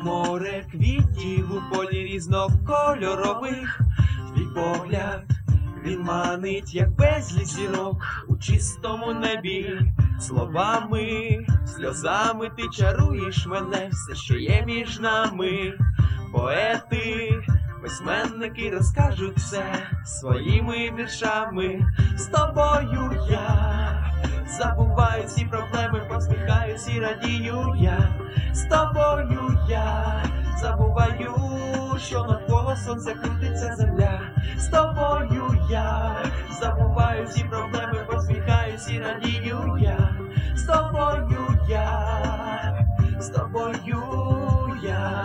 море квітів у полі різнокольорових. Твій погляд, він манить, як безліч зірок у чистому небі. Словами, сльозами ти чаруєш мене, все, що є між нами. Поети, письменники розкажуть все своїми віршами. З тобою я забуваю всі проблеми, посміхаюсь і радію я. З тобою я забуваю, що навколо сонця крутиться земля. З тобою я забуваю всі проблеми, посміхаюсь і радію я. З тобою я, з тобою я.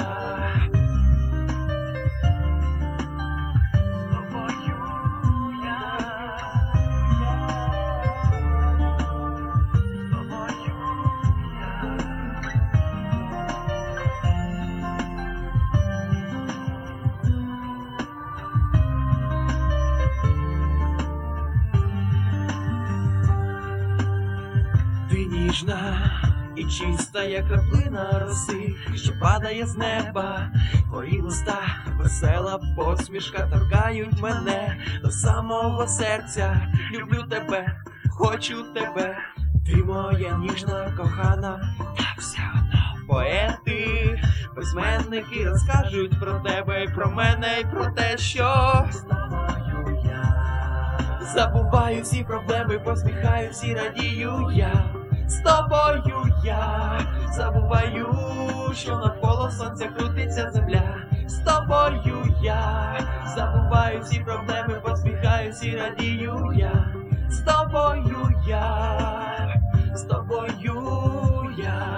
Ти ніжна і чиста, як краплина роси, що падає з неба. Твої уста, весела посмішка торкають мене до самого серця. Люблю тебе, хочу тебе, ти моя ніжна кохана, та все одно. Поети, письменники розкажуть про тебе, і про мене, і про те, що з тобою я забуваю всі проблеми, посміхаюсь і радію я. З тобою я забуваю, що навколо сонця крутиться земля. З тобою я забуваю всі проблеми, посміхаюсь і радію я. З тобою я, з тобою я.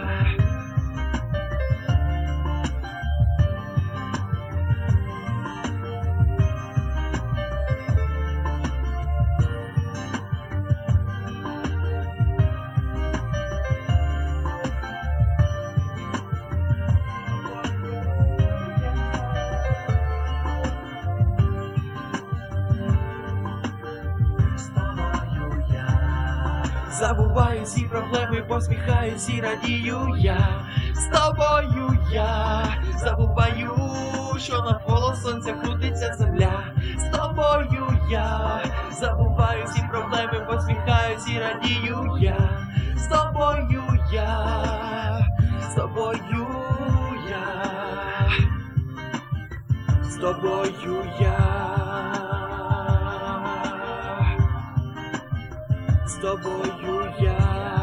Забуваю всі проблеми, посміхаюсь і радію я. З тобою я забуваю, що навколо сонця крутиться земля. З тобою я забуваю всі проблеми, посміхаюсь і радію я. З тобою я, з тобою я, з тобою я. З тобою я,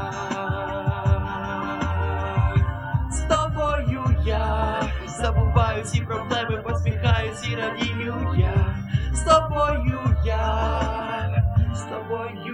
з тобою я забуваю всі проблеми, посміхаюсь і радію я. З тобою я, з тобою